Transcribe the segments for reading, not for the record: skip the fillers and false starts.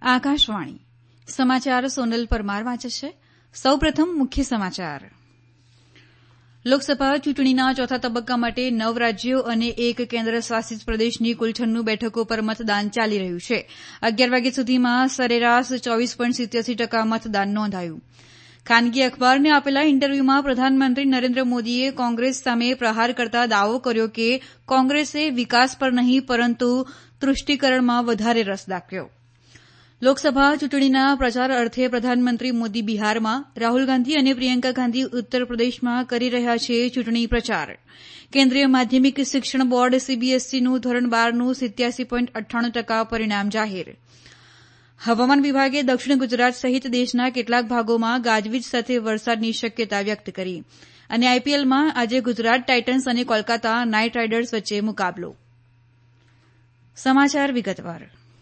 આકાશવાણી સમાચાર સોનલ પરમાર વાંચે છે. સૌપ્રથમ મુખ્ય સમાચાર. લોકસભા ચૂંટણીના ચોથા તબક્કા માટે 9 રાજ્યો અને 1 કેન્દ્ર શાસિત પ્રદેશની કુલ 96 બેઠકો પર મતદાન ચાલી રહ્યું છે. 11 વાગ્યા સુધીમાં સરેરાશ 24.87% મતદાન નોંધાયું. ખાનગી અખબારને આપેલા ઇન્ટરવ્યુમાં પ્રધાનમંત્રી નરેન્દ્ર મોદીએ કોંગ્રેસ સામે પ્રહાર કરતા દાવો કર્યો કે કોંગ્રેસે વિકાસ પર નહીં પરંતુ તૃષ્ટિકરણમાં વધારે રસ દાખવ્યો. લોકસભા ચૂંટણીના પ્રચાર અર્થે પ્રધાનમંત્રી મોદી બિહારમાં, રાહુલ ગાંધી અને પ્રિયંકા ગાંધી ઉત્તર પ્રદેશમાં કરી રહ્યા છે ચૂંટણી પ્રચાર. કેન્દ્રીય માધ્યમિક શિક્ષણ બોર્ડ સીબીએસઈનું ધોરણ 12નું 87.98% પરિણામ જાહેર. હવામાન વિભાગે દક્ષિણ ગુજરાત સહિત દેશના કેટલાક ભાગોમાં ગાજવીજ સાથે વરસાદની શક્યતા વ્યક્ત કરી. અને આઈપીએલમાં આજે ગુજરાત ટાઇટન્સ અને કોલકાતા નાઇટ રાઇડર્સ વચ્ચે મુકાબલો. સમાચાર વિગતવાર.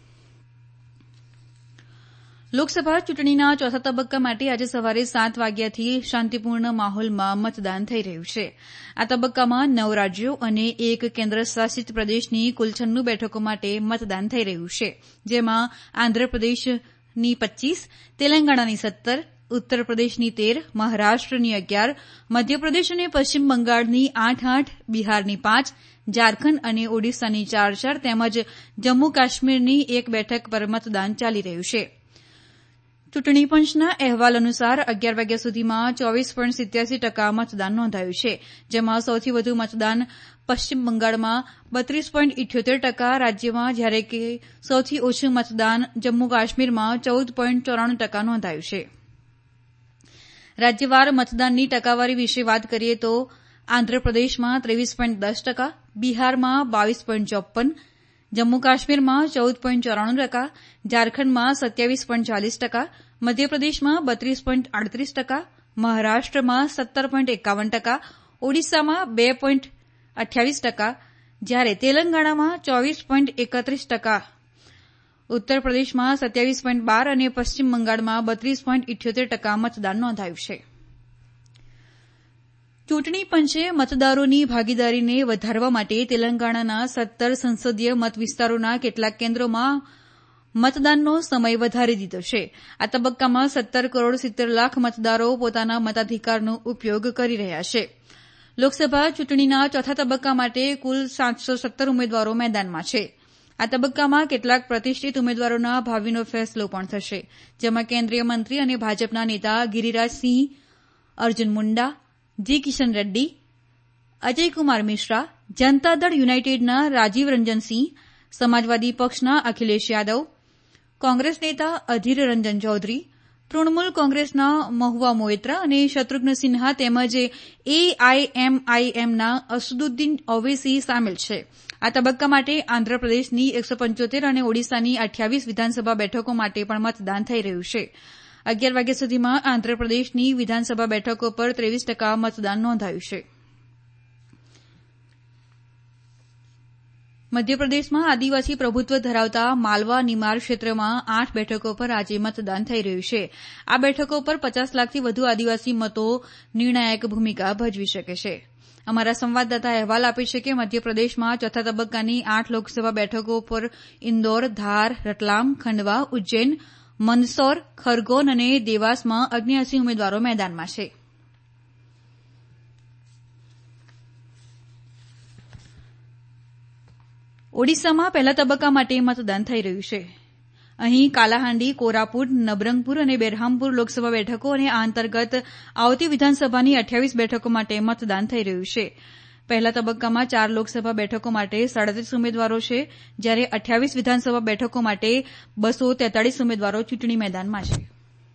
લોકસભા ચૂંટણીના ચોથા તબક્કા માટે આજે સવારે 7 વાગ્યાથી શાંતિપૂર્ણ માહોલમાં મતદાન થઈ રહ્યું છે. આ તબક્કામાં 9 રાજ્યો અને 1 કેન્દ્ર શાસિત પ્રદેશની કુલ 96 બેઠકો માટે મતદાન થઈ રહ્યું છે, જેમાં આંધ્રપ્રદેશની 25, તેલંગાણાની 17, ઉત્તર પ્રદેશની 13, મહારાષ્ટ્રની 11, મધ્યપ્રદેશ અને પશ્ચિમ બંગાળની 8-8, બિહારની 5, ઝારખંડ અને ઓડિશાની 4-4 તેમજ જમ્મુ કાશ્મીરની 1 બેઠક પર મતદાન ચાલી રહ્યું છે. ચૂંટણી પંચના અહેવાલ અનુસાર 11 વાગ્યા સુધીમાં 24.87% મતદાન નોંધાયું છે, જેમાં સૌથી વધુ મતદાન પશ્ચિમ બંગાળમાં 32.78% રાજ્યમાં, જ્યારે કે સૌથી ઓછું મતદાન જમ્મુ કાશ્મીરમાં 14.94% નોંધાયું છે. રાજ્યવાર મતદાનની ટકાવારી વિશે વાત કરીએ તો આંધ્રપ્રદેશમાં 23.10%, બિહારમાં 22.54%, જમ્મુ કાશ્મીરમાં 14.94%, ઝારખંડમાં 27.40%, મધ્યપ્રદેશમાં 32.38%, મહારાષ્ટ્રમાં 17.51%, ઓડિશામાં 2.28%, જ્યારે તેલંગાણામાં 24.31%, ઉત્તર પ્રદેશમાં 27.12% અને પશ્ચિમ બંગાળમાં 32.78% મતદાન નોંધાયું છે. ચૂંટણી પંચે મતદારોની ભાગીદારીને વધારવા માટે તેલંગાણાના 17 સંસદીય મતવિસ્તારોના કેટલાક કેન્દ્રોમાં મતદાનનો સમય વધારી દીધો છે. આ તબક્કામાં 17.70 કરોડ મતદારો પોતાના મતાધિકારનો ઉપયોગ કરી રહ્યા છે. લોકસભા ચૂંટણીના ચોથા તબક્કા માટે કુલ 717 ઉમેદવારો મેદાનમાં છે. આ તબક્કામાં કેટલાક પ્રતિષ્ઠિત ઉમેદવારોના ભાવિનો ફેસલો પણ થશે, જેમાં કેન્દ્રીય મંત્રી અને ભાજપના નેતા ગિરિરાજસિંહ, અર્જુન મુંડા, જી કિશન રેડ્ડી, અજયકુમાર મિશ્રા, જનતા દળ યુનાઇટેડના રાજીવ રંજનસિંહ, સમાજવાદી પક્ષના અખિલેશ યાદવ, કોંગ્રેસ નેતા અધીર રંજન ચૌધરી, તૃણમૂલ કોંગ્રેસના મહુવા મોઇત્રા અને શત્રુઘ્ન સિન્હા તેમજ એઆઈએમઆઈએમના અસદુદ્દીન ઓવૈસી સામેલ છે. આ તબક્કા માટે આંધ્રપ્રદેશની 175 અને ઓડિશાની 28 વિધાનસભા બેઠકો માટે પણ મતદાન થઈ રહ્યું છે. 11 વાગ્યા સુધીમાં આંધ્રપ્રદેશની વિધાનસભા બેઠકો પર 23% મતદાન નોંધાયું છે. મધ્યપ્રદેશમાં આદિવાસી પ્રભુત્વ ધરાવતા માલવા નિમાર ક્ષેત્રમાં 8 બેઠકો પર આજે મતદાન થઈ રહ્યું છે. આ બેઠકો પર 50 લાખથી વધુ આદિવાસી મતો નિર્ણાયક ભૂમિકા ભજવી શકે છે. અમારા સંવાદદાતા અહેવાલ આપે છે કે મધ્યપ્રદેશમાં ચોથા તબક્કાની 8 લોકસભા બેઠકો પર ઇન્દોર, ધાર, રતલામ, ખંડવા, ઉજ્જૈન, મંદસૌર, ખરગોન અને દેવાસમાં 79 ઉમેદવારો મેદાનમાં છે. ઓડિશામાં પહેલા તબક્કા માટે મતદાન થઈ રહ્યું છે. અહીં કાલાહાંડી, કોરાપુટ, નબરંગપુર અને બેરહામપુર લોકસભા બેઠકો અને આ અંતર્ગત આવતી વિધાનસભાની 28 બેઠકો માટે મતદાન થઈ રહ્યું છે. પહેલા તબક્કામાં 4 લોકસભા બેઠકો માટે 37 ઉમેદવારો છે, જ્યારે 28 વિધાનસભા બેઠકો માટે 243 ઉમેદવારો ચૂંટણી મેદાનમાં છે.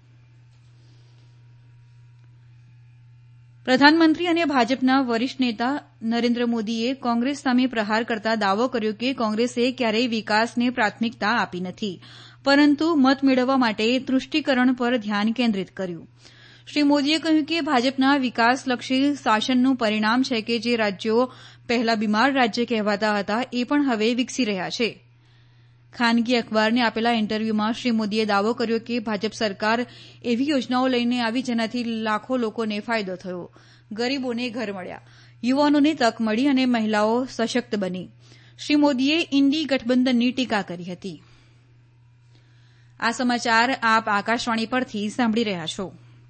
પ્રધાનમંત્રી અને ભાજપના વરિષ્ઠ નેતા નરેન્દ્ર મોદીએ કોંગ્રેસ સામે પ્રહાર કરતા દાવો કર્યો કે કોંગ્રેસે ક્યારેય વિકાસને પ્રાથમિકતા આપી નથી, પરંતુ મત મેળવવા માટે તૃષ્ટિકરણ પર ધ્યાન કેન્દ્રિત કર્યું. શ્રી મોદીએ કહ્યું કે ભાજપના વિકાસલક્ષી શાસનનું પરિણામ છે કે જે રાજ્યો પહેલા બીમાર રાજ્ય કહેવાતા હતા એ પણ હવે વિકસી રહ્યા છે. ખાનગી અખબારને આપેલા ઇન્ટરવ્યુમાં શ્રી મોદીએ દાવો કર્યો કે ભાજપ સરકાર એવી યોજનાઓ લઈને આવી જેનાથી લાખો લોકોને ફાયદો થયો, ગરીબોને ઘર મળ્યા, યુવાનોને તક મળી અને મહિલાઓ સશક્ત બની. શ્રી મોદીએ ઇન્ડી ગઠબંધનની ટીકા કરી હતી. આ સમાચાર આપ આકાશવાણી પરથી સાંભળી રહ્યા છો.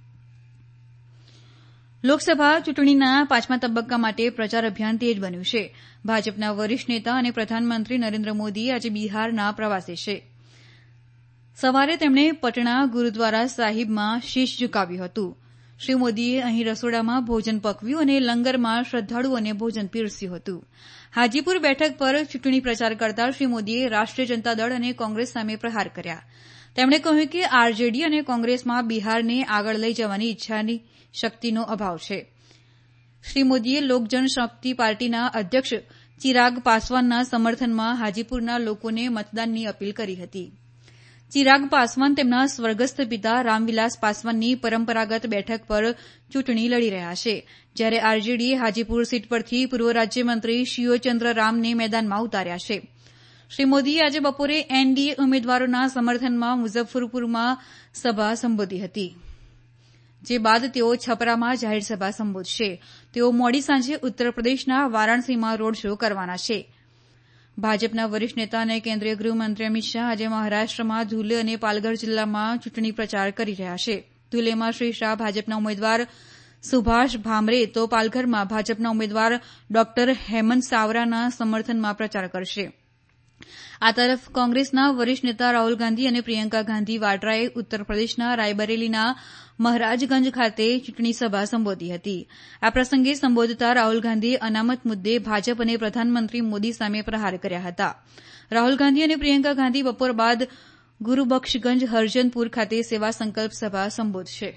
લોકસભા ચૂંટણીના 5મા તબક્કા માટે પ્રચાર અભિયાન તેજ બન્યું છે. ભાજપના વરિષ્ઠ નેતા અને પ્રધાનમંત્રી નરેન્દ્ર મોદી આજે બિહારના પ્રવાસે છે. સવારે તેમણે પટણા ગુરુદ્વારા સાહિબમાં શીશ ઝુકાવ્યું હતું. શ્રી મોદીએ અહીં રસોડામાં ભોજન પકવ્યું અને લંગરમાં શ્રદ્ધાળુઓને ભોજન પીરસ્યું હતું. હાજીપુર બેઠક પર ચૂંટણી પ્રચાર કરતા શ્રી મોદીએ રાષ્ટ્રીય જનતા દળ અને કોંગ્રેસ સામે પ્રહાર કર્યા. તેમણે કહ્યું કે આરજેડી અને કોંગ્રેસમાં બિહારને આગળ લઈ જવાની ઇચ્છાની શક્તિનો અભાવ છે. શ્રી મોદીએ લોક જનશક્તિ પાર્ટીના અધ્યક્ષ ચિરાગ પાસવાનના સમર્થનમાં હાજીપુરના લોકોને મતદાનની અપીલ કરી હતી. ચિરાગ પાસવાન તેમના સ્વર્ગસ્થ પિતા રામવિલાસ પાસવાનની પરંપરાગત બેઠક પર ચૂંટણી લડી રહ્યા છે, જ્યારે આરજેડીએ હાજીપુર સીટ પરથી પૂર્વ રાજ્યમંત્રી શિવચંદ્ર રામને મેદાનમાં ઉતાર્યા છે. શ્રી મોદીએ આજે બપોરે એનડીએ ઉમેદવારોના સમર્થનમાં મુઝફ્ફરપુરમાં સભા સંબોધી હતી, જે બાદ તેઓ છપરામાં જાહેરસભા સંબોધશે. તેઓ મોડી સાંજે ઉત્તરપ્રદેશના વારાણસીમાં રોડ શો કરવાના છે. ભાજપના વરિષ્ઠ નેતા અને કેન્દ્રીય ગૃહમંત્રી અમિત શાહ આજે મહારાષ્ટ્રમાં ધુલે અને પાલઘર જિલ્લામાં ચૂંટણી પ્રચાર કરી રહ્યા છે. ધુલેમાં શ્રી શાહ ભાજપના ઉમેદવાર સુભાષ ભામરે તો પાલઘરમાં ભાજપના ઉમેદવાર ડોક્ટર હેમંત સાવરાના સમર્થનમાં પ્રચાર કરશે. આ તરફ કોંગ્રેસના વરિષ્ઠ નેતા રાહુલ ગાંધી અને પ્રિયંકા ગાંધી વાડ્રાએ ઉત્તરપ્રદેશના રાયબરેલીના મહારાજગંજ ખાતે ચૂંટણી સભા સંબોધી હતી. આ પ્રસંગે સંબોધતા રાહુલ ગાંધીએ અનામત મુદ્દે ભાજપ અને પ્રધાનમંત્રી મોદી સામે પ્રહાર કર્યા હતા. રાહુલ ગાંધી અને પ્રિયંકા ગાંધી બપોર બાદ ગુરુબખ્શગંજ હરજનપુર ખાતે સેવા સંકલ્પ સભા સંબોધશે.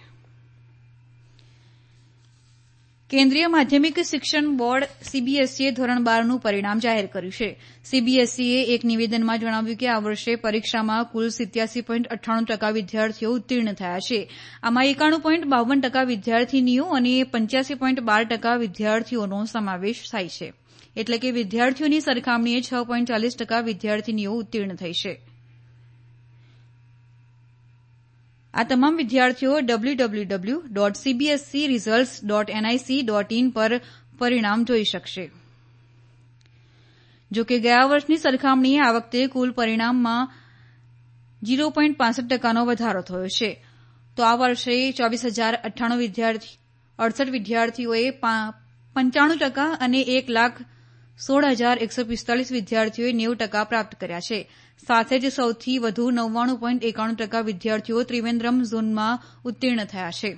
કેન્દ્રીય માધ્યમિક શિક્ષણ બોર્ડ સીબીએસઈએ ધોરણ 12નું પરિણામ જાહેર કર્યું છે. સીબીએસઈએ એક નિવેદનમાં જણાવ્યું કે આ વર્ષે પરીક્ષામાં કુલ 87.98% વિદ્યાર્થીઓ ઉત્તીર્ણ થયા છે. આમાં 91.52% વિદ્યાર્થીનીઓ અને 85.12% વિદ્યાર્થીઓનો સમાવેશ થાય છે. એટલે કે વિદ્યાર્થીઓની સરખામણીએ 6.40% વિદ્યાર્થીનીઓ ઉત્તીર્ણ થઈ છે. આ તમામ વિદ્યાર્થીઓ www.cbscresults.nic.in પર પરિણામ જોઈ શકશે. જો કે ગયા વર્ષની સરખામણીએ આ વખતે કુલ પરિણામમાં 0.65%નો વધારો થયો છે. તો આ વર્ષે 24,068 વિદ્યાર્થીઓએ 95% અને 1,16,145 વિદ્યાર્થીઓએ 90% પ્રાપ્ત કર્યા છે. સાથે જ સૌથી વધુ 99.91% વિદ્યાર્થીઓ ત્રિવેન્દ્રમ ઝોનમાં ઉત્તીર્ણ થયા છે.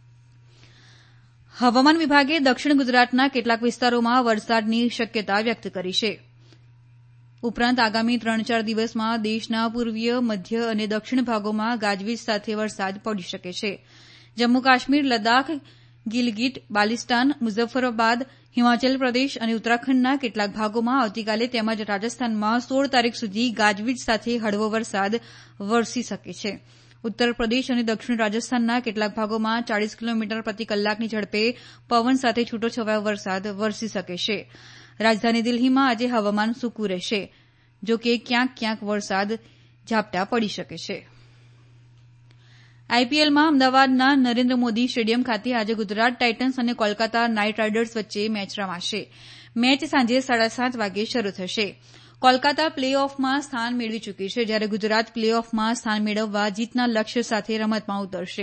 હવામાન વિભાગે દક્ષિણ ગુજરાતના કેટલાક વિસ્તારોમાં વરસાદની શક્યતા વ્યક્ત કરી છે. ઉપરાંત આગામી 3-4 દિવસમાં દેશના પૂર્વીય, મધ્ય અને દક્ષિણ ભાગોમાં ગાજવીજ સાથે વરસાદ પડી શકે છે. જમ્મુ કાશ્મીર, લદ્દાખ, ગિલગિટ, બાલ્ટિસ્તાન, મુઝફ્ફરાબાદ, હિમાચલ પ્રદેશ અને ઉત્તરાખંડના કેટલાક ભાગોમાં આવતીકાલે તેમજ રાજસ્થાનમાં 16 તારીખ સુધી ગાજવીજ સાથે હળવો વરસાદ વરસી શકે છે. ઉત્તર પ્રદેશ અને દક્ષિણ રાજસ્થાનના કેટલાક ભાગોમાં 40 કિલોમીટર પ્રતિ કલાકની ઝડપે પવન સાથે છૂટોછવાયો વરસાદ વરસી શકે છે. રાજધાની દિલ્હીમાં આજે હવામાન સૂકું રહેશે, જો કે ક્યાંક ક્યાંક વરસાદ ઝાપટા પડી શકે છે. આઈપીએલમાં અમદાવાદના નરેન્દ્ર મોદી સ્ટેડિયમ ખાતે આજે ગુજરાત ટાઇટન્સ અને કોલકાતા નાઇટ રાઇડર્સ વચ્ચે મેચ રમાશે. મેચ સાંજે 7:30 વાગે શરૂ થશે. કોલકાતા પ્લે ઓફમાં સ્થાન મેળવી ચૂકી છે, જ્યારે ગુજરાત પ્લે ઓફમાં સ્થાન મેળવવા જીતના લક્ષ્ય સાથે રમતમાં ઉતરશે.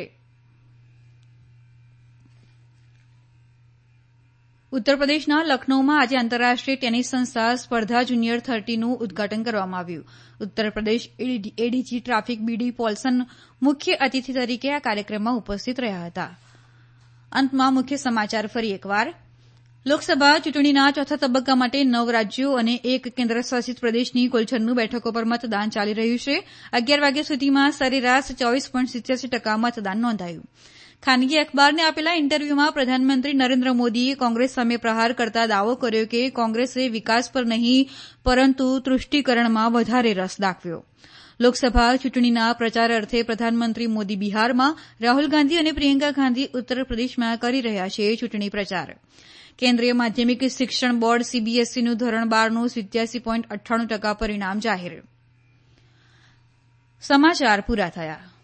ઉત્તરપ્રદેશના લખનૌમાં આજે આંતરરાષ્ટ્રીય ટેનિસ સંસ્થા સ્પર્ધા જુનિયર 30નું ઉદઘાટન કરવામાં આવ્યું. Uttar Pradesh ADG traffic BD Paulson મુખ્ય અતિથિ તરીકે આ કાર્યક્રમમાં ઉપસ્થિત રહ્યા હતા. અંતમાં મુખ્ય સમાચાર ફરી એકવાર. લોકસભા ચૂંટણીના ચોથા તબક્કા માટે 9 રાજ્યો અને 1 કેન્દ્રશાસિત પ્રદેશની કુલ 96 બેઠકો પર મતદાન ચાલી રહ્યું છે. 11 વાગ્યા સુધીમાં સરેરાશ 24.87% મતદાન નોંધાયું. ખાનગી અખબારને આપેલા ઇન્ટરવ્યુમાં પ્રધાનમંત્રી નરેન્દ્ર મોદીએ કોંગ્રેસ સામે પ્રહાર કરતા દાવો કર્યો કે કોંગ્રેસે વિકાસ પર નહીં પરંતુ તૃષ્ટિકરણમાં વધારે રસ દાખવ્યો. લોકસભા ચૂંટણીના પ્રચાર અર્થે પ્રધાનમંત્રી મોદી બિહારમાં, રાહુલ ગાંધી અને પ્રિયંકા ગાંધી ઉત્તરપ્રદેશમાં કરી રહ્યા છે ચૂંટણી પ્રચાર. કેન્દ્રીય માધ્યમિક શિક્ષણ બોર્ડ સીબીએસઈનું ધોરણ 12નું 87.98% પરિણામ જાહેર. સમાચાર પૂરા થયા.